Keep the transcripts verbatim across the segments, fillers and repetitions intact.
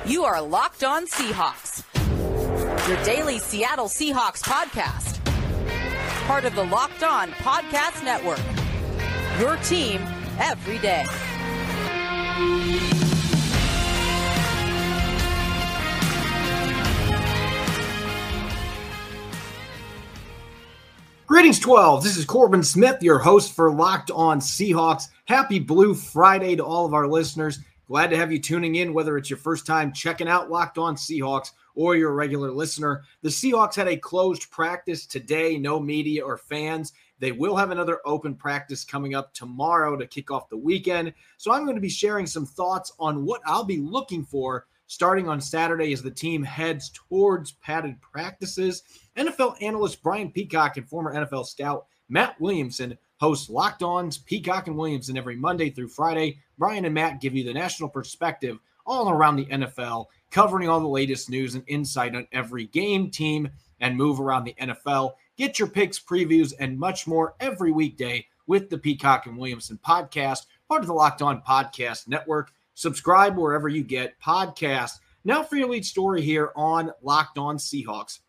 You are Locked On Seahawks, your daily Seattle Seahawks podcast. Part of the Locked On Podcast Network, your team every day. Greetings, twelve. This is Corbin Smith, your host for Locked On Seahawks. Happy Blue Friday to all of our listeners. Glad to have you tuning in, whether it's your first time checking out Locked On Seahawks or you're a regular listener. The Seahawks had a closed practice today, no media or fans. They will have another open practice coming up tomorrow to kick off the weekend. So I'm going to be sharing some thoughts on what I'll be looking for starting on Saturday as the team heads towards padded practices. N F L analyst Brian Peacock and former N F L scout Matt Williamson host Locked On's Peacock and Williamson every Monday through Friday. Brian and Matt give you the national perspective all around the N F L, covering all the latest news and insight on every game, team, and move around the N F L. Get your picks, previews, and much more every weekday with the Peacock and Williamson podcast, part of the Locked On Podcast Network. Subscribe wherever you get podcasts. Now for your lead story here on Locked On Seahawks.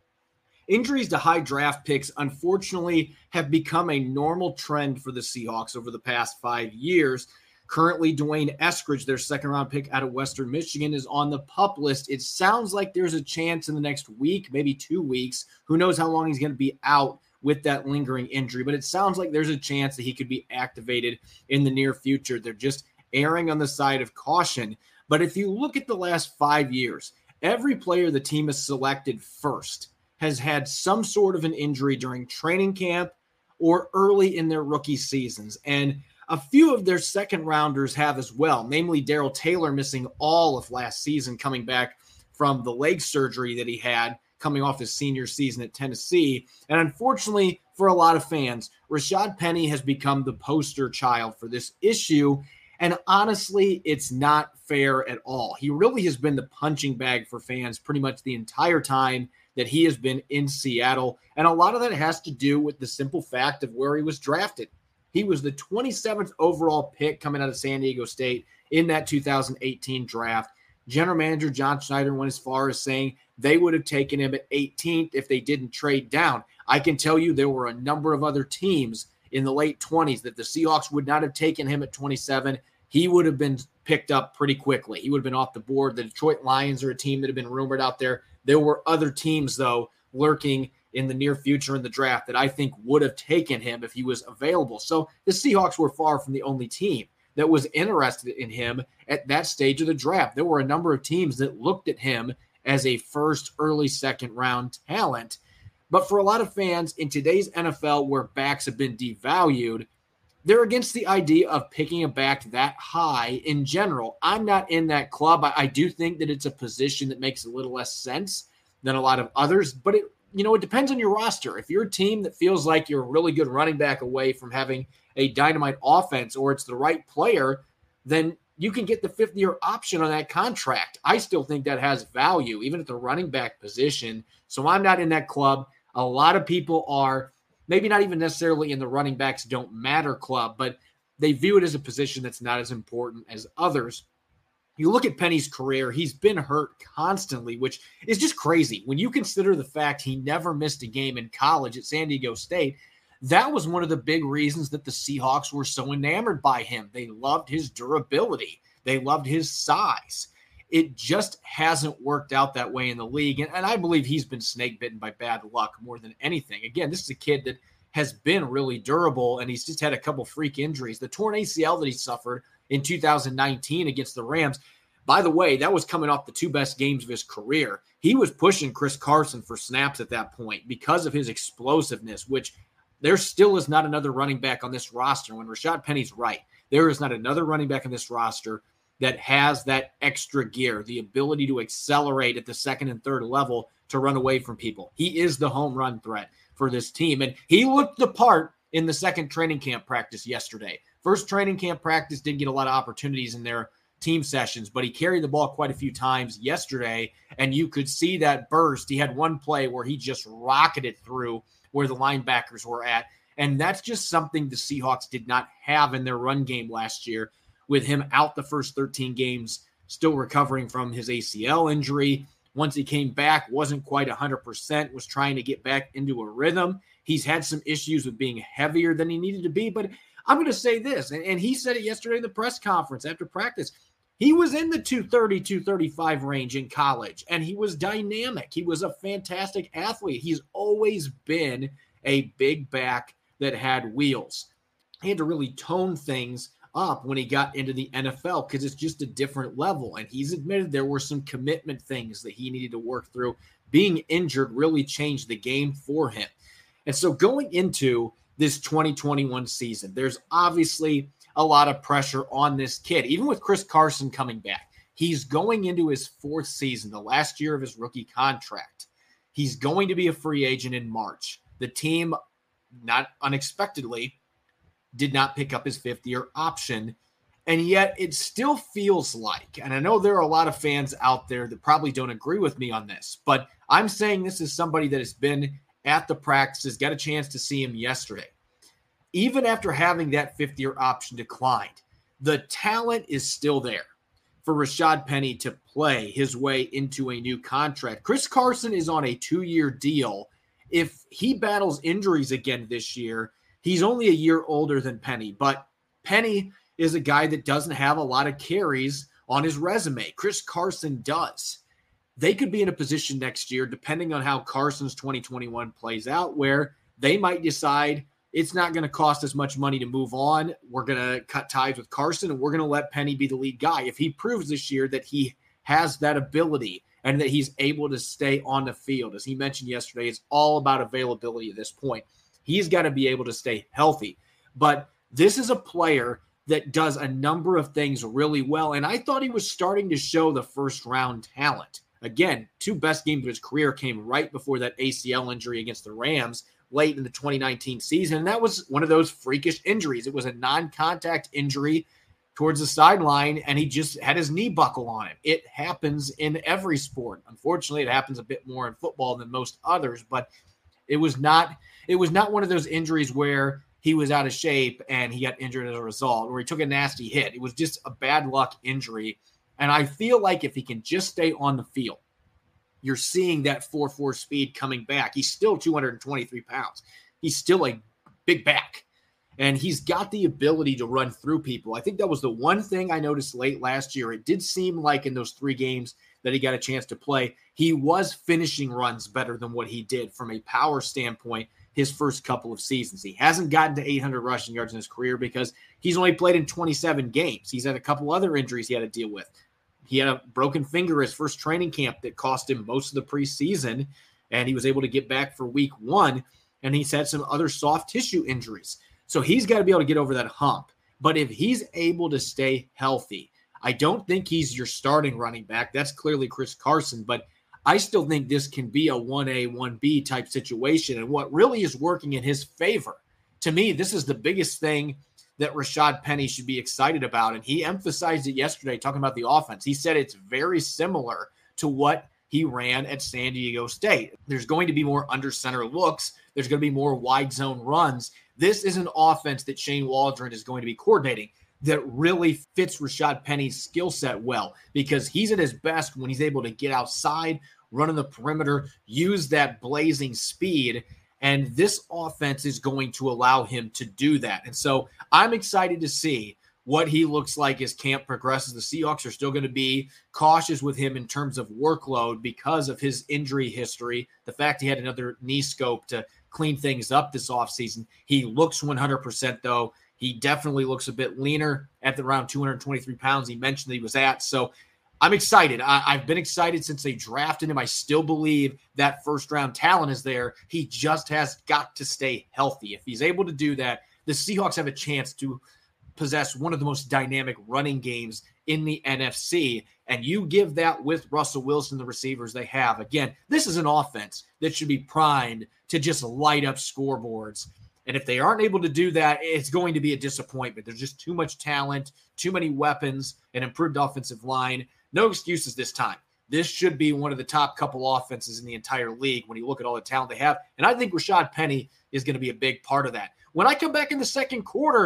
Injuries to high draft picks, unfortunately, have become a normal trend for the Seahawks over the past five years. Currently, Dwayne Eskridge, their second-round pick out of Western Michigan, is on the PUP list. It sounds like there's a chance in the next week, maybe two weeks. Who knows how long he's going to be out with that lingering injury, but it sounds like there's a chance that he could be activated in the near future. They're just erring on the side of caution. But if you look at the last five years, every player the team has selected first has had some sort of an injury during training camp or early in their rookie seasons. And a few of their second rounders have as well, namely Darrell Taylor missing all of last season, coming back from the leg surgery that he had coming off his senior season at Tennessee. And unfortunately for a lot of fans, Rashad Penny has become the poster child for this issue. And honestly, it's not fair at all. He really has been the punching bag for fans pretty much the entire time that he has been in Seattle. And a lot of that has to do with the simple fact of where he was drafted. He was the twenty-seventh overall pick coming out of San Diego State in that two thousand eighteen draft. General manager John Schneider went as far as saying they would have taken him at eighteenth if they didn't trade down. I can tell you there were a number of other teams in the late twenties that the Seahawks would not have taken him at twenty-seven. He would have been picked up pretty quickly. He would have been off the board. The Detroit Lions are a team that have been rumored out there. There were other teams, though, lurking in the near future in the draft that I think would have taken him if he was available. So the Seahawks were far from the only team that was interested in him at that stage of the draft. There were a number of teams that looked at him as a first, early second round talent. But for a lot of fans in today's N F L where backs have been devalued, they're against the idea of picking a back that high in general. I'm not in that club. I, I do think that it's a position that makes a little less sense than a lot of others, but it, you know, it depends on your roster. If you're a team that feels like you're a really good running back away from having a dynamite offense or it's the right player, then you can get the fifth-year option on that contract. I still think that has value, even at the running back position. So I'm not in that club. A lot of people are. Maybe not even necessarily in the running backs don't matter club, but they view it as a position that's not as important as others. You look at Penny's career, he's been hurt constantly, which is just crazy. When you consider the fact he never missed a game in college at San Diego State, that was one of the big reasons that the Seahawks were so enamored by him. They loved his durability. They loved his size. It just hasn't worked out that way in the league. And, and I believe he's been snake bitten by bad luck more than anything. Again, this is a kid that has been really durable, and he's just had a couple freak injuries. The torn A C L that he suffered in two thousand nineteen against the Rams, by the way, that was coming off the two best games of his career. He was pushing Chris Carson for snaps at that point because of his explosiveness, which there still is not another running back on this roster. When Rashad Penny's right, there is not another running back on this roster that has that extra gear, the ability to accelerate at the second and third level to run away from people. He is the home run threat for this team. And he looked the part in the second training camp practice yesterday. First training camp practice didn't get a lot of opportunities in their team sessions, but he carried the ball quite a few times yesterday, and you could see that burst. He had one play where he just rocketed through where the linebackers were at, and that's just something the Seahawks did not have in their run game last year, with him out the first thirteen games still recovering from his A C L injury. Once he came back, wasn't quite one hundred percent, was trying to get back into a rhythm. He's had some issues with being heavier than he needed to be, but I'm going to say this, and, and he said it yesterday in the press conference after practice. He was in the two thirty, two thirty-five range in college, and he was dynamic. He was a fantastic athlete. He's always been a big back that had wheels. He had to really tone things up when he got into the N F L because it's just a different level, and he's admitted there were some commitment things that he needed to work through. Being injured really changed the game for him. And so going into this twenty twenty-one season, there's obviously a lot of pressure on this kid. Even with Chris Carson coming back, he's going into his fourth season, the last year of his rookie contract. He's going to be a free agent in March. The team, not unexpectedly, did not pick up his fifth-year option, and yet it still feels like, and I know there are a lot of fans out there that probably don't agree with me on this, but I'm saying this is somebody that has been at the practices, got a chance to see him yesterday. Even after having that fifth-year option declined, the talent is still there for Rashad Penny to play his way into a new contract. Chris Carson is on a two-year deal. If he battles injuries again this year, he's only a year older than Penny, but Penny is a guy that doesn't have a lot of carries on his resume. Chris Carson does. They could be in a position next year, depending on how Carson's twenty twenty-one plays out, where they might decide it's not going to cost as much money to move on. We're going to cut ties with Carson, and we're going to let Penny be the lead guy. If he proves this year that he has that ability and that he's able to stay on the field, as he mentioned yesterday, it's all about availability at this point. He's got to be able to stay healthy. But this is a player that does a number of things really well, and I thought he was starting to show the first-round talent. Again, two best games of his career came right before that A C L injury against the Rams late in the twenty nineteen season, and that was one of those freakish injuries. It was a non-contact injury towards the sideline, and he just had his knee buckle on him. It happens in every sport. Unfortunately, it happens a bit more in football than most others, but it was not it was not one of those injuries where he was out of shape and he got injured as a result, or he took a nasty hit. It was just a bad luck injury. And I feel like if he can just stay on the field, you're seeing that four four speed coming back. He's still two hundred twenty-three pounds. He's still a big back. And he's got the ability to run through people. I think that was the one thing I noticed late last year. It did seem like in those three games that he got a chance to play, he was finishing runs better than what he did from a power standpoint his first couple of seasons. He hasn't gotten to eight hundred rushing yards in his career because he's only played in twenty-seven games. He's had a couple other injuries he had to deal with. He had a broken finger his first training camp that cost him most of the preseason, and he was able to get back for week one, and he's had some other soft tissue injuries. So he's got to be able to get over that hump. But if he's able to stay healthy, I don't think he's your starting running back. That's clearly Chris Carson, but I still think this can be a one A, one B type situation. And what really is working in his favor, to me, this is the biggest thing that Rashad Penny should be excited about. And he emphasized it yesterday talking about the offense. He said it's very similar to what he ran at San Diego State. There's going to be more under center looks. There's going to be more wide zone runs. This is an offense that Shane Waldron is going to be coordinating that really fits Rashad Penny's skill set well, because he's at his best when he's able to get outside, run on the perimeter, use that blazing speed. And this offense is going to allow him to do that. And so I'm excited to see what he looks like as camp progresses. The Seahawks are still going to be cautious with him in terms of workload because of his injury history, the fact he had another knee scope to clean things up this offseason. He looks one hundred percent, though. He definitely looks a bit leaner at the around two hundred twenty-three pounds he mentioned that he was at. So I'm excited. I, I've been excited since they drafted him. I still believe that first-round talent is there. He just has got to stay healthy. If he's able to do that, the Seahawks have a chance to possess one of the most dynamic running games in the N F C, and you give that with Russell Wilson, the receivers they have. Again, this is an offense that should be primed to just light up scoreboards. And if they aren't able to do that, it's going to be a disappointment. There's just too much talent, too many weapons, an improved offensive line. No excuses this time. This should be one of the top couple offenses in the entire league when you look at all the talent they have. And I think Rashad Penny is going to be a big part of that. When I come back in the second quarter,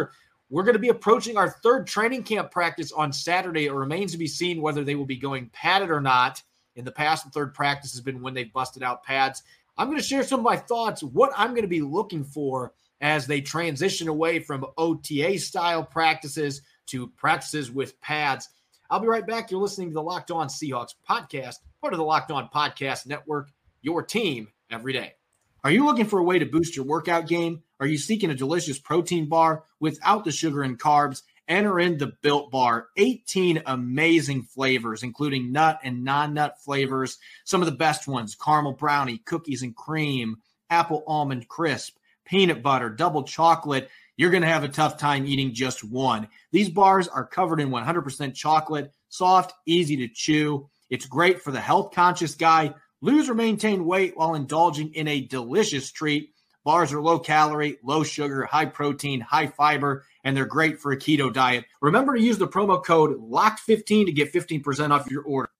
We're going to be approaching our third training camp practice on Saturday. It remains to be seen whether they will be going padded or not. In the past, the third practice has been when they've busted out pads. I'm going to share some of my thoughts, what I'm going to be looking for as they transition away from O T A-style practices to practices with pads. I'll be right back. You're listening to the Locked On Seahawks podcast, part of the Locked On Podcast Network, your team every day. Are you looking for a way to boost your workout game? Are you seeking a delicious protein bar without the sugar and carbs? Enter in the Built Bar. eighteen amazing flavors, including nut and non-nut flavors. Some of the best ones: caramel brownie, cookies and cream, apple almond crisp, peanut butter, double chocolate. You're going to have a tough time eating just one. These bars are covered in one hundred percent chocolate, soft, easy to chew. It's great for the health-conscious guy. Lose or maintain weight while indulging in a delicious treat. Bars are low calorie, low sugar, high protein, high fiber, and they're great for a keto diet. Remember to use the promo code locked fifteen to get fifteen percent off your order.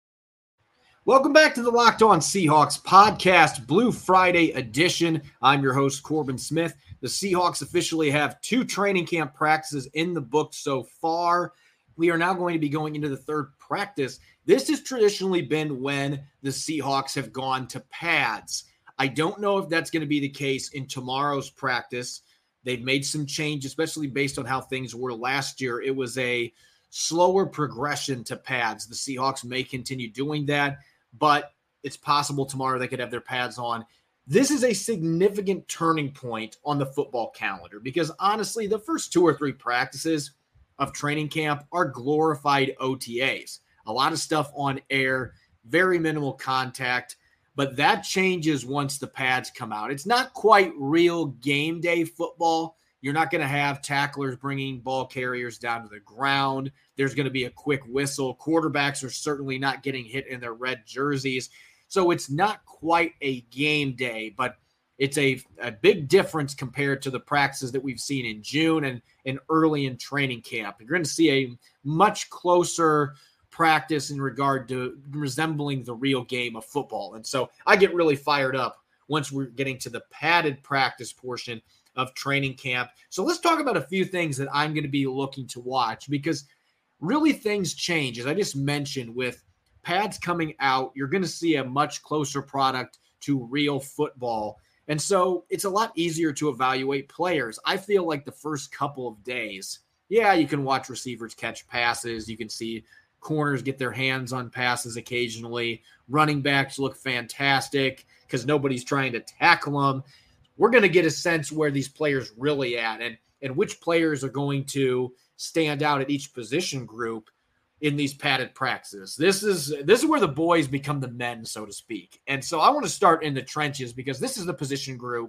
Welcome back to the Locked On Seahawks podcast, Blue Friday edition. I'm your host, Corbin Smith. The Seahawks officially have two training camp practices in the book so far. We are now going to be going into the third practice. This has traditionally been when the Seahawks have gone to pads. I don't know if that's going to be the case in tomorrow's practice. They've made some change, especially based on how things were last year. It was a slower progression to pads. The Seahawks may continue doing that, but it's possible tomorrow they could have their pads on. This is a significant turning point on the football calendar because, honestly, the first two or three practices of training camp are glorified O T As. A lot of stuff on air, very minimal contact. But that changes once the pads come out. It's not quite real game day football. You're not going to have tacklers bringing ball carriers down to the ground. There's going to be a quick whistle. Quarterbacks are certainly not getting hit in their red jerseys. So it's not quite a game day, but it's a, a big difference compared to the practices that we've seen in June and, and early in training camp. You're going to see a much closer practice in regard to resembling the real game of football. And so I get really fired up once we're getting to the padded practice portion of training camp. So let's talk about a few things that I'm going to be looking to watch because really things change. As I just mentioned, with pads coming out, you're going to see a much closer product to real football. And so it's a lot easier to evaluate players. I feel like the first couple of days, yeah, you can watch receivers catch passes. You can see corners get their hands on passes occasionally. Running backs look fantastic because nobody's trying to tackle them. We're going to get a sense where these players really at and, and which players are going to stand out at each position group in these padded practices. This is this is where the boys become the men, so to speak. And so I want to start in the trenches because this is the position group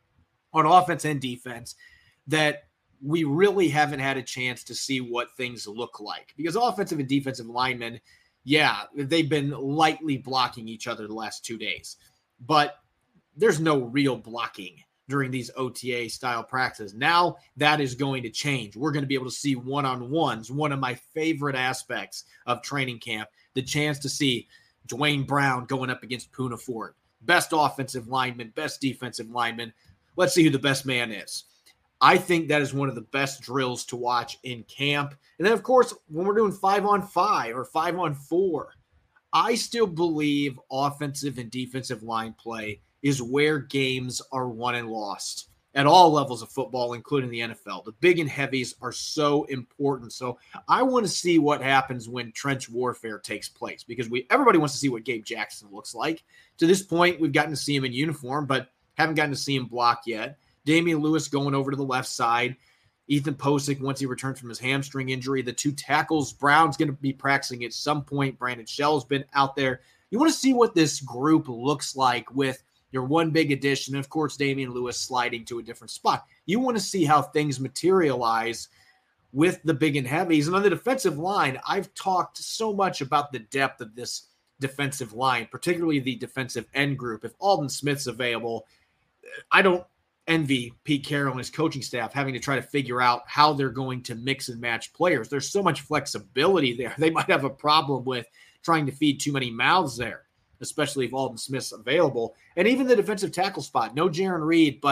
on offense and defense that we really haven't had a chance to see what things look like because offensive and defensive linemen, yeah, they've been lightly blocking each other the last two days, but there's no real blocking during these O T A style practices. Now that is going to change. We're going to be able to see one-on-ones, one of my favorite aspects of training camp, the chance to see Dwayne Brown going up against Poona Ford, best offensive lineman, best defensive lineman. Let's see who the best man is. I think that is one of the best drills to watch in camp. And then, of course, when we're doing five on five or five on four, I still believe offensive and defensive line play is where games are won and lost at all levels of football, including the N F L. The big and heavies are so important. So I want to see what happens when trench warfare takes place because we everybody wants to see what Gabe Jackson looks like. To this point, we've gotten to see him in uniform, but haven't gotten to see him block yet. Damian Lewis going over to the left side. Ethan Posick, once he returns from his hamstring injury. The two tackles, Brown's going to be practicing at some point. Brandon Shell's been out there. You want to see what this group looks like with your one big addition. And of course, Damian Lewis sliding to a different spot. You want to see how things materialize with the big and heavies. And on the defensive line, I've talked so much about the depth of this defensive line, particularly the defensive end group. If Aldon Smith's available, I don't envy Pete Carroll and his coaching staff having to try to figure out how they're going to mix and match players. There's so much flexibility there. They might have a problem with trying to feed too many mouths there, especially if Aldon Smith's available. And even the defensive tackle spot, no Jaron Reed, but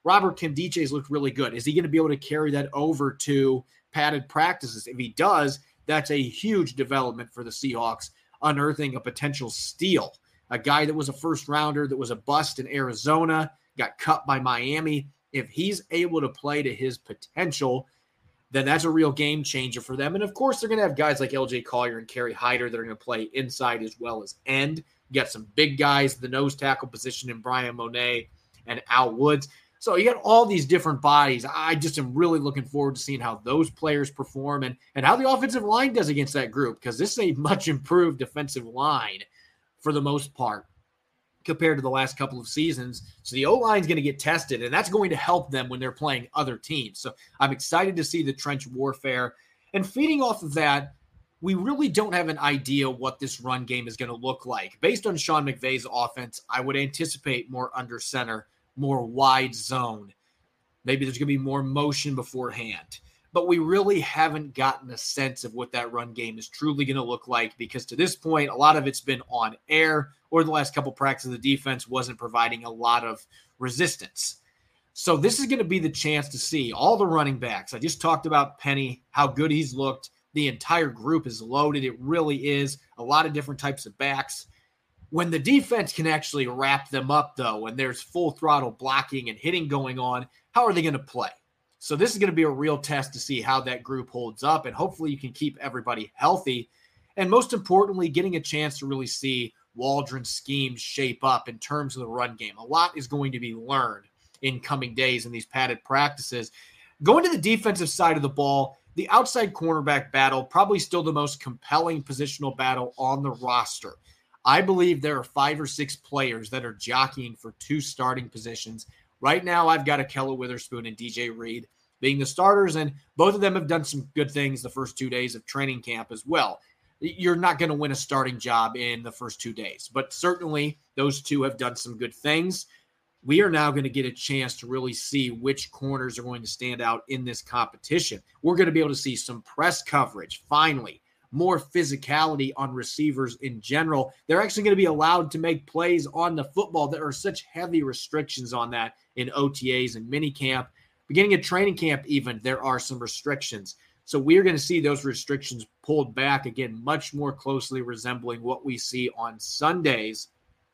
Robert Nkemdiche's looked really good. Is he going to be able to carry that over to padded practices? If he does, that's a huge development for the Seahawks, unearthing a potential steal. A guy that was a first rounder, that was a bust in Arizona, got cut by Miami. If he's able to play to his potential, then that's a real game changer for them. And of course, they're going to have guys like L J Collier and Kerry Hyder that are going to play inside as well as end. You got some big guys, the nose tackle position in Brian Monet and Al Woods. So you got all these different bodies. I just am really looking forward to seeing how those players perform and, and how the offensive line does against that group, because this is a much improved defensive line for the most part compared to the last couple of seasons. So the O-line is going to get tested, and that's going to help them when they're playing other teams. So I'm excited to see the trench warfare. And feeding off of that, we really don't have an idea what this run game is going to look like. Based on Sean McVay's offense, I would anticipate more under center, more wide zone. Maybe there's going to be more motion beforehand. But we really haven't gotten a sense of what that run game is truly going to look like, because to this point, a lot of it's been on air, or the last couple practices, the defense wasn't providing a lot of resistance. So this is going to be the chance to see all the running backs. I just talked about Penny, how good he's looked. The entire group is loaded. It really is a lot of different types of backs. When the defense can actually wrap them up, though, and there's full throttle blocking and hitting going on, how are they going to play? So this is going to be a real test to see how that group holds up, and hopefully you can keep everybody healthy. And most importantly, getting a chance to really see Waldron's schemes shape up in terms of the run game. A lot is going to be learned in coming days in these padded practices. Going to the defensive side of the ball, the outside cornerback battle, probably still the most compelling positional battle on the roster. I believe there are five or six players that are jockeying for two starting positions. Right now, I've got Ahkello Witherspoon and D J Reed being the starters, and both of them have done some good things the first two days of training camp as well. You're not going to win a starting job in the first two days, but certainly those two have done some good things. We are now going to get a chance to really see which corners are going to stand out in this competition. We're going to be able to see some press coverage, finally, more physicality on receivers in general. They're actually going to be allowed to make plays on the football. There are such heavy restrictions on that in O T As and minicamp. Beginning of training camp even, there are some restrictions. So we're going to see those restrictions pulled back, again, much more closely resembling what we see on Sundays.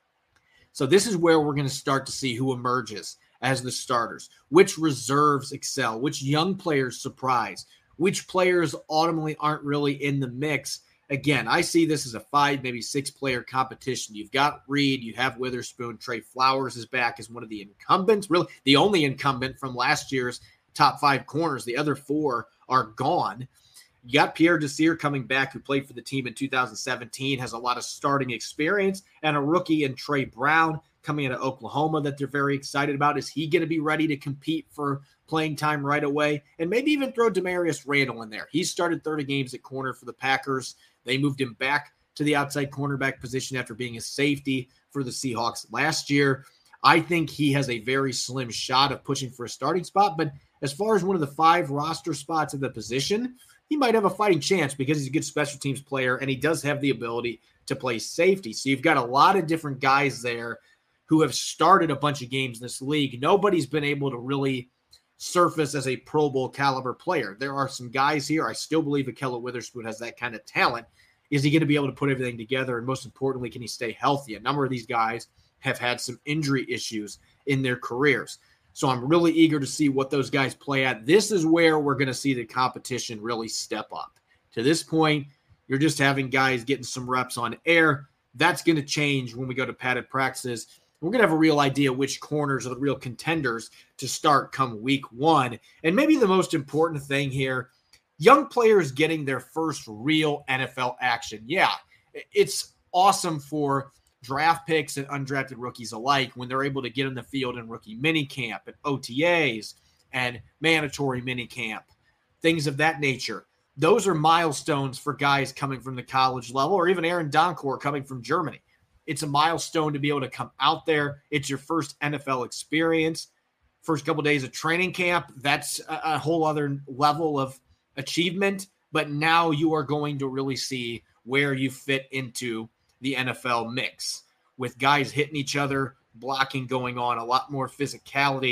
So this is where we're going to start to see who emerges as the starters, which reserves excel, which young players surprise, which players ultimately aren't really in the mix. Again, I see this as a five, maybe six-player competition. You've got Reed, you have Witherspoon, Trey Flowers is back as one of the incumbents, really the only incumbent from last year's top five corners. The other four are gone. You got Pierre Desir coming back, who played for the team in two thousand seventeen, has a lot of starting experience, and a rookie in Trey Brown coming out of Oklahoma that they're very excited about. Is he going to be ready to compete for playing time right away? And maybe even throw Demarius Randall in there. He started thirty games at corner for the Packers. They moved him back to the outside cornerback position after being a safety for the Seahawks last year. I think he has a very slim shot of pushing for a starting spot, but as far as one of the five roster spots at the position, he might have a fighting chance because he's a good special teams player and he does have the ability to play safety. So you've got a lot of different guys there who have started a bunch of games in this league. Nobody's been able to really surface as a Pro Bowl caliber player. There are some guys here. I still believe Ahkello Witherspoon has that kind of talent. Is he going to be able to put everything together? And most importantly, can he stay healthy? A number of these guys have had some injury issues in their careers. So I'm really eager to see what those guys play at. This is where we're going to see the competition really step up. To this point, you're just having guys getting some reps on air. That's going to change when we go to padded practices. We're going to have a real idea which corners are the real contenders to start come week one. And maybe the most important thing here, young players getting their first real N F L action. Yeah, it's awesome for draft picks and undrafted rookies alike when they're able to get in the field in rookie minicamp and O T As and mandatory minicamp, things of that nature. Those are milestones for guys coming from the college level, or even Aaron Donkor coming from Germany. It's a milestone to be able to come out there. It's your first N F L experience. First couple of days of training camp, that's a, a whole other level of achievement. But now you are going to really see where you fit into the N F L mix with guys hitting each other, blocking going on, a lot more physicality.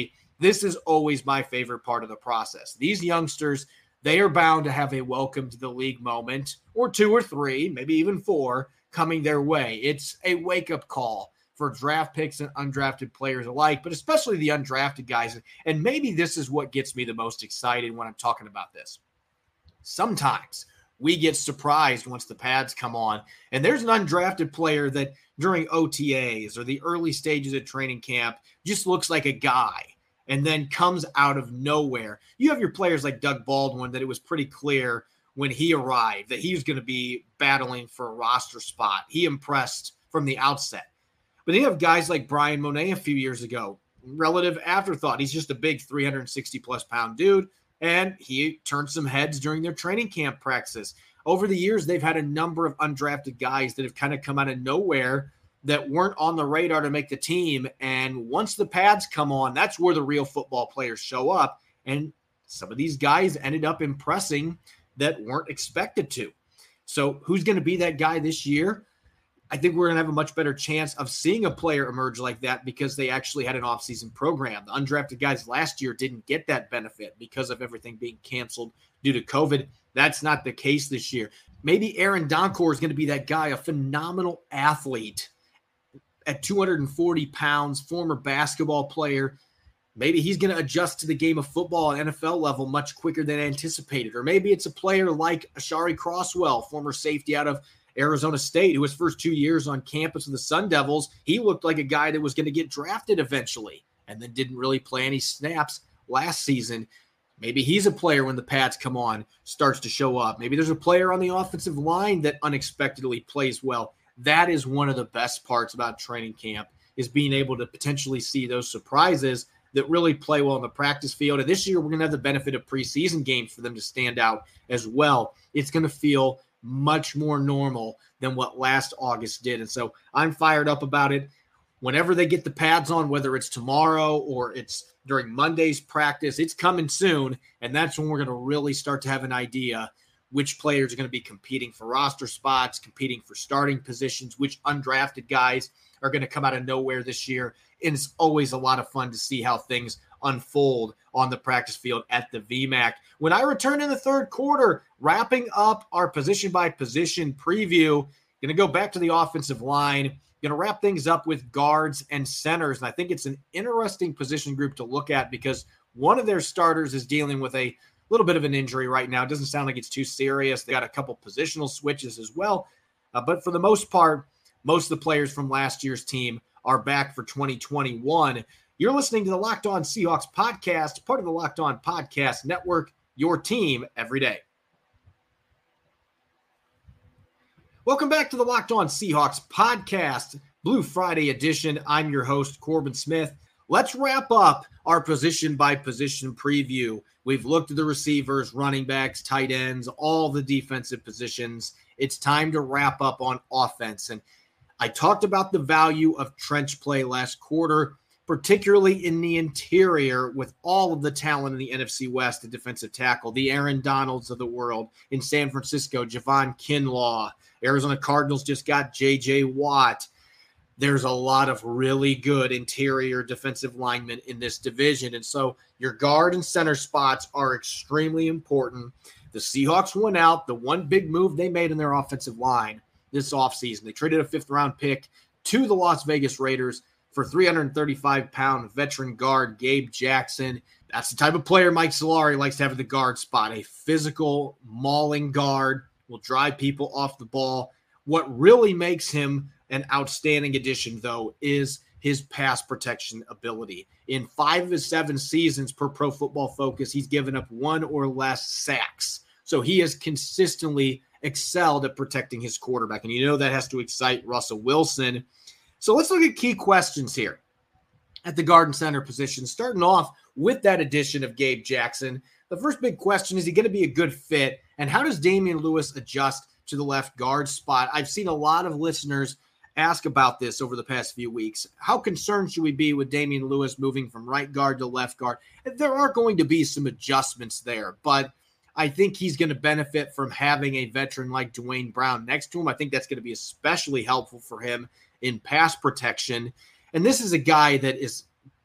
This is always my favorite part of the process. These youngsters, they are bound to have a welcome to the league moment, or two or three, maybe even four, coming their way. It's a wake-up call for draft picks and undrafted players alike, but especially the undrafted guys. And maybe this is what gets me the most excited when I'm talking about this. Sometimes we get surprised once the pads come on, and there's an undrafted player that during O T As or the early stages of training camp just looks like a guy and then comes out of nowhere. You have your players like Doug Baldwin that it was pretty clear when he arrived that he was going to be battling for a roster spot. He impressed from the outset. But then you have guys like Brian Monet a few years ago, relative afterthought. He's just a big three hundred sixty plus pound dude, and he turned some heads during their training camp practices. Over the years, they've had a number of undrafted guys that have kind of come out of nowhere that weren't on the radar to make the team. And once the pads come on, that's where the real football players show up. And some of these guys ended up impressing that weren't expected to. So who's going to be that guy this year? I think we're going to have a much better chance of seeing a player emerge like that because they actually had an offseason program. The undrafted guys last year didn't get that benefit because of everything being canceled due to COVID. That's not the case this year. Maybe Aaron Donkor is going to be that guy, a phenomenal athlete at two hundred forty pounds, former basketball player. Maybe he's going to adjust to the game of football at N F L level much quicker than anticipated. Or maybe it's a player like Ashari Crosswell, former safety out of Arizona State, who his first two years on campus with the Sun Devils, he looked like a guy that was going to get drafted eventually and then didn't really play any snaps last season. Maybe he's a player when the pads come on, starts to show up. Maybe there's a player on the offensive line that unexpectedly plays well. That is one of the best parts about training camp, is being able to potentially see those surprises that really play well in the practice field. And this year, we're going to have the benefit of preseason games for them to stand out as well. It's going to feel much more normal than what last August did. And so I'm fired up about it. Whenever they get the pads on, whether it's tomorrow or it's during Monday's practice, it's coming soon. And that's when we're going to really start to have an idea which players are going to be competing for roster spots, competing for starting positions, which undrafted guys are going to come out of nowhere this year. And it's always a lot of fun to see how things unfold on the practice field at the V MAC. When I return in the third quarter, wrapping up our position-by-position preview, going to go back to the offensive line, going to wrap things up with guards and centers. And I think it's an interesting position group to look at because one of their starters is dealing with a little bit of an injury right now. It doesn't sound like it's too serious. They got a couple positional switches as well. Uh, but for the most part, most of the players from last year's team are back for twenty twenty-one. You're listening to the Locked On Seahawks podcast, part of the Locked On Podcast Network, your team every day. Welcome back to the Locked On Seahawks podcast, Blue Friday edition. I'm your host, Corbin Smith. Let's wrap up our position-by-position preview. We've looked at the receivers, running backs, tight ends, all the defensive positions. It's time to wrap up on offense. And I talked about the value of trench play last quarter, particularly in the interior with all of the talent in the N F C West, the defensive tackle, the Aaron Donalds of the world. In San Francisco, Javon Kinlaw. Arizona Cardinals just got J J Watt. There's a lot of really good interior defensive linemen in this division. And so your guard and center spots are extremely important. The Seahawks went out. The one big move they made in their offensive line this offseason, they traded a fifth-round pick to the Las Vegas Raiders for three hundred thirty-five pound veteran guard Gabe Jackson. That's the type of player Mike Solari likes to have at the guard spot, a physical, mauling guard, will drive people off the ball. What really makes him an outstanding addition, though, is his pass protection ability. In five of his seven seasons per Pro Football Focus, he's given up one or less sacks. So he has consistently excelled at protecting his quarterback. And you know that has to excite Russell Wilson. So let's look at key questions here at the guard and center position, starting off with that addition of Gabe Jackson. The first big question, is he going to be a good fit? And how does Damian Lewis adjust to the left guard spot? I've seen a lot of listeners ask about this over the past few weeks. How concerned should we be with Damian Lewis moving from right guard to left guard? There are going to be some adjustments there, but I think he's going to benefit from having a veteran like Dwayne Brown next to him. I think that's going to be especially helpful for him in pass protection. And this is a guy that is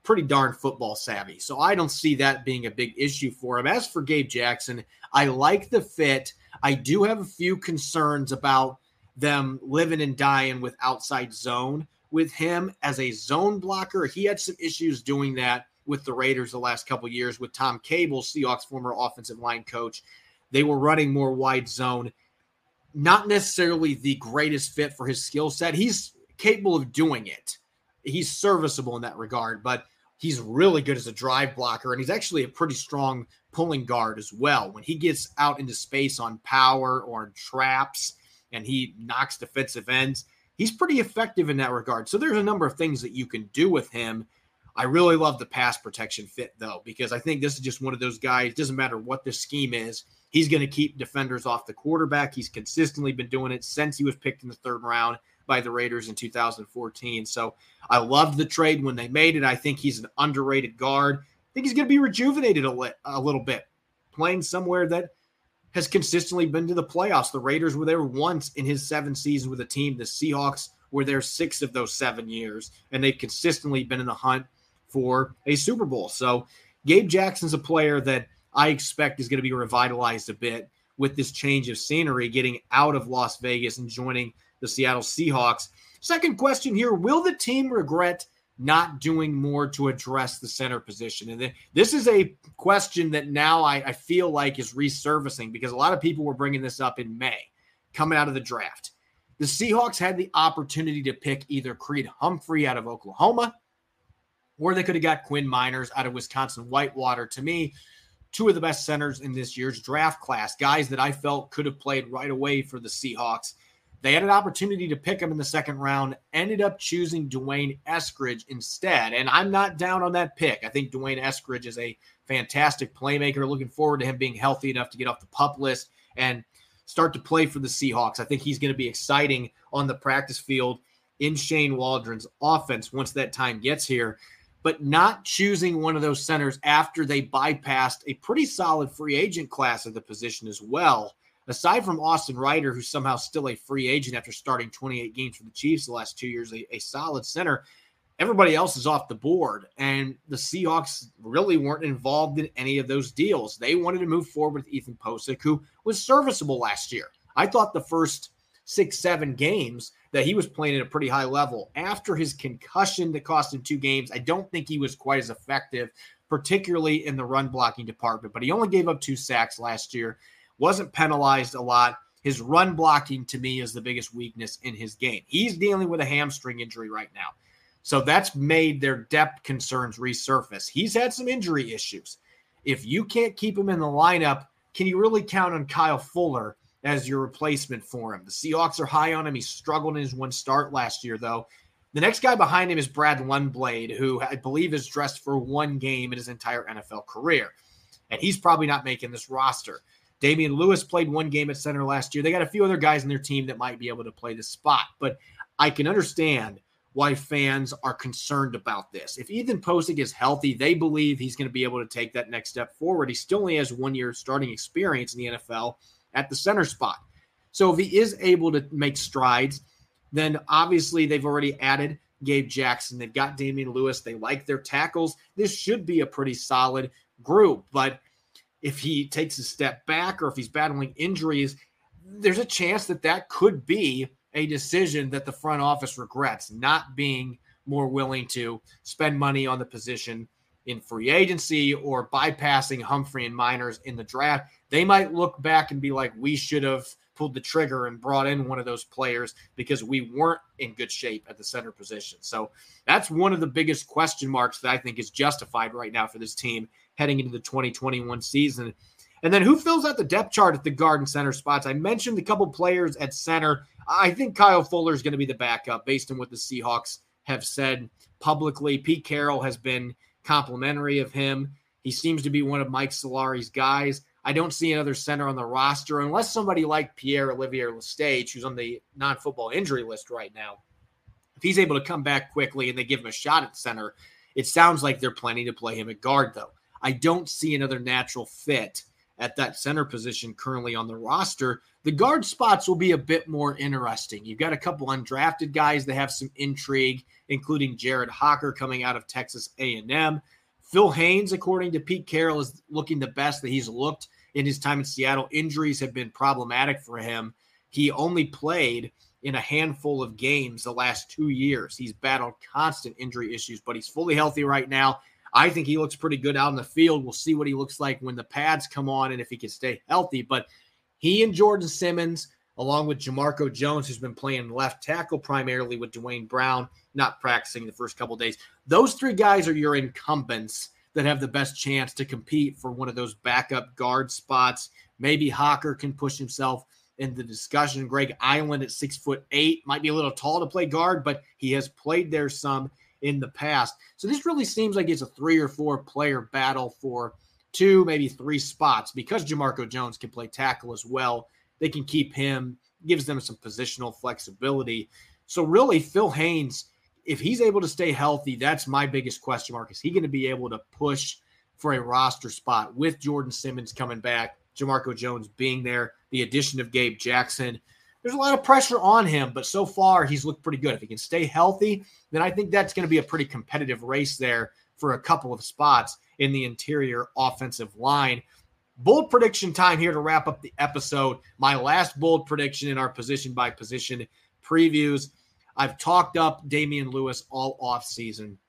pretty darn football savvy. So I don't see that being a big issue for him. As for Gabe Jackson, I like the fit. I do have a few concerns about them living and dying with outside zone with him as a zone blocker. He had some issues doing that with the Raiders the last couple of years with Tom Cable, Seahawks former offensive line coach. They were running more wide zone. Not necessarily the greatest fit for his skill set. He's capable of doing it. He's serviceable in that regard, but he's really good as a drive blocker, and he's actually a pretty strong pulling guard as well. When he gets out into space on power or in traps and he knocks defensive ends, he's pretty effective in that regard. So there's a number of things that you can do with him. I really love the pass protection fit, though, because I think this is just one of those guys, doesn't matter what the scheme is, he's going to keep defenders off the quarterback. He's consistently been doing it since he was picked in the third round by the Raiders in two thousand fourteen. So I loved the trade when they made it. I think he's an underrated guard. I think he's going to be rejuvenated a, li- a little bit, playing somewhere that has consistently been to the playoffs. The Raiders were there once in his seven seasons with a team. The Seahawks were there six of those seven years, and they've consistently been in the hunt for a Super Bowl. So Gabe Jackson's a player that I expect is going to be revitalized a bit with this change of scenery, getting out of Las Vegas and joining the Seattle Seahawks. Second question here, will the team regret not doing more to address the center position? And this is a question that now I, I feel like is resurfacing because a lot of people were bringing this up in May, coming out of the draft. The Seahawks had the opportunity to pick either Creed Humphrey out of Oklahoma, or they could have got Quinn Miners out of Wisconsin-Whitewater. To me, two of the best centers in this year's draft class, guys that I felt could have played right away for the Seahawks. They had an opportunity to pick him in the second round, ended up choosing Dwayne Eskridge instead. And I'm not down on that pick. I think Dwayne Eskridge is a fantastic playmaker. Looking forward to him being healthy enough to get off the PUP list and start to play for the Seahawks. I think he's going to be exciting on the practice field in Shane Waldron's offense once that time gets here. But not choosing one of those centers after they bypassed a pretty solid free agent class at the position as well. Aside from Austin Ryder, who's somehow still a free agent after starting twenty-eight games for the Chiefs the last two years, a, a solid center, everybody else is off the board. And the Seahawks really weren't involved in any of those deals. They wanted to move forward with Ethan Posick, who was serviceable last year. I thought the first six, seven games that he was playing at a pretty high level. After his concussion that cost him two games, I don't think he was quite as effective, particularly in the run blocking department. But he only gave up two sacks last year. Wasn't penalized a lot. His run blocking, to me, is the biggest weakness in his game. He's dealing with a hamstring injury right now. So that's made their depth concerns resurface. He's had some injury issues. If you can't keep him in the lineup, can you really count on Kyle Fuller as your replacement for him? The Seahawks are high on him. He struggled in his one start last year, though. The next guy behind him is Brad Lundblade, who I believe is dressed for one game in his entire N F L career. And he's probably not making this roster. Damian Lewis played one game at center last year. They got a few other guys in their team that might be able to play this spot. But I can understand why fans are concerned about this. If Ethan Posick is healthy, they believe he's going to be able to take that next step forward. He still only has one year starting experience in the N F L at the center spot. So if he is able to make strides, then obviously they've already added Gabe Jackson. They've got Damian Lewis. They like their tackles. This should be a pretty solid group. But if he takes a step back or if he's battling injuries, there's a chance that that could be a decision that the front office regrets, not being more willing to spend money on the position in free agency or bypassing Humphrey and Miners in the draft. They might look back and be like, we should have pulled the trigger and brought in one of those players because we weren't in good shape at the center position. So that's one of the biggest question marks that I think is justified right now for this team heading into the twenty twenty-one season. And then who fills out the depth chart at the guard and center spots? I mentioned a couple players at center. I think Kyle Fuller is going to be the backup based on what the Seahawks have said publicly. Pete Carroll has been complimentary of him. He seems to be one of Mike Solari's guys. I don't see another center on the roster unless somebody like Pierre-Olivier Lestage, who's on the non-football injury list right now. If he's able to come back quickly and they give him a shot at center, it sounds like they're planning to play him at guard, though. I don't see another natural fit at that center position currently on the roster. The guard spots will be a bit more interesting. You've got a couple undrafted guys that have some intrigue, including Jared Hocker coming out of Texas A and M. Phil Haynes, according to Pete Carroll, is looking the best that he's looked in his time in Seattle. Injuries have been problematic for him. He only played in a handful of games the last two years. He's battled constant injury issues, but he's fully healthy right now. I think he looks pretty good out in the field. We'll see what he looks like when the pads come on and if he can stay healthy. But he and Jordan Simmons, along with Jamarco Jones, who's been playing left tackle primarily with Dwayne Brown, not practicing the first couple of days. Those three guys are your incumbents that have the best chance to compete for one of those backup guard spots. Maybe Hocker can push himself in the discussion. Greg Island at six foot eight might be a little tall to play guard, but he has played there some in the past. So this really seems like it's a three or four player battle for two, maybe three spots, because Jamarco Jones can play tackle as well. They can keep him, gives them some positional flexibility. So really, Phil Haynes, if he's able to stay healthy, that's my biggest question mark. Is he going to be able to push for a roster spot with Jordan Simmons coming back, Jamarco Jones being there, the addition of Gabe Jackson? There's a lot of pressure on him, but so far he's looked pretty good. If he can stay healthy, then I think that's going to be a pretty competitive race there for a couple of spots in the interior offensive line. Bold prediction time here to wrap up the episode. My last bold prediction in our position-by-position previews. I've talked up Damian Lewis all offseason.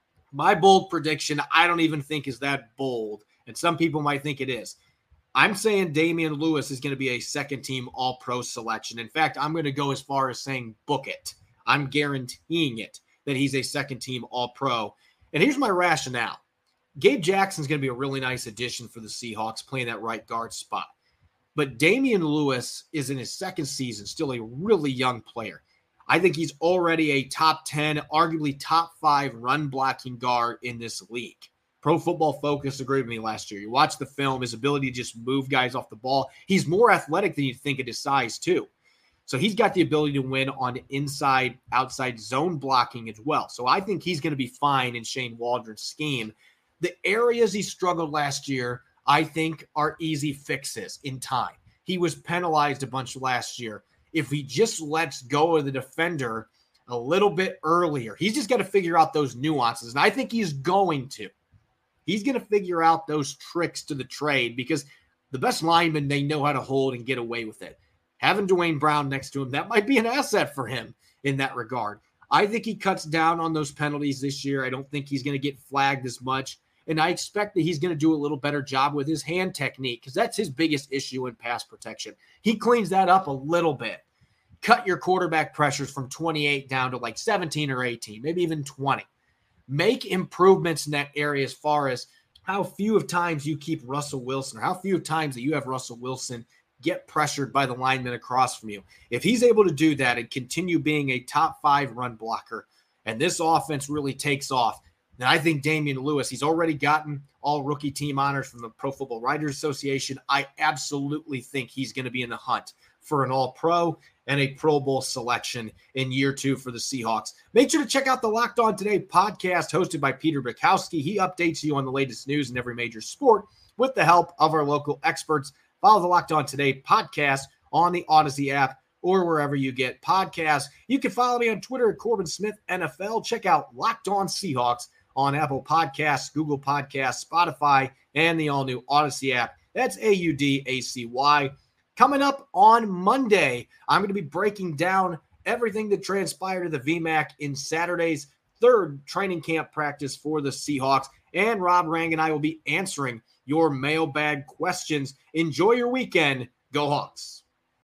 My bold prediction, I don't even think is that bold, and some people might think it is. I'm saying Damian Lewis is going to be a second-team All-Pro selection. In fact, I'm going to go as far as saying book it. I'm guaranteeing it that he's a second-team All-Pro. And here's my rationale. Gabe Jackson's going to be a really nice addition for the Seahawks, playing that right guard spot. But Damian Lewis is in his second season, still a really young player. I think he's already a top ten, arguably top five run-blocking guard in this league. Pro Football Focus agreed with me last year. You watch the film, his ability to just move guys off the ball. He's more athletic than you think at his size, too. So he's got the ability to win on inside, outside zone blocking as well. So I think he's going to be fine in Shane Waldron's scheme. The areas he struggled last year, I think, are easy fixes in time. He was penalized a bunch last year. If he just lets go of the defender a little bit earlier, he's just got to figure out those nuances. And I think he's going to. He's going to figure out those tricks to the trade, because the best linemen, they know how to hold and get away with it. Having Dwayne Brown next to him, that might be an asset for him in that regard. I think he cuts down on those penalties this year. I don't think he's going to get flagged as much. And I expect that he's going to do a little better job with his hand technique, because that's his biggest issue in pass protection. He cleans that up a little bit. Cut your quarterback pressures from twenty-eight down to like seventeen or eighteen, maybe even twenty. Make improvements in that area as far as how few of times you keep Russell Wilson, or how few of times that you have Russell Wilson get pressured by the lineman across from you. If he's able to do that and continue being a top five run blocker, and this offense really takes off, then I think Damian Lewis, he's already gotten all rookie team honors from the Pro Football Writers Association. I absolutely think he's going to be in the hunt for an All-Pro and a Pro Bowl selection in year two for the Seahawks. Make sure to check out the Locked On Today podcast hosted by Peter Bukowski. He updates you on the latest news in every major sport with the help of our local experts. Follow the Locked On Today podcast on the Odyssey app or wherever you get podcasts. You can follow me on Twitter at Corbin Smith N F L. Check out Locked On Seahawks on Apple Podcasts, Google Podcasts, Spotify, and the all-new Odyssey app. That's A U D A C Y. Coming up on Monday, I'm going to be breaking down everything that transpired at the V MAC in Saturday's third training camp practice for the Seahawks. And Rob Rang and I will be answering your mailbag questions. Enjoy your weekend. Go Hawks.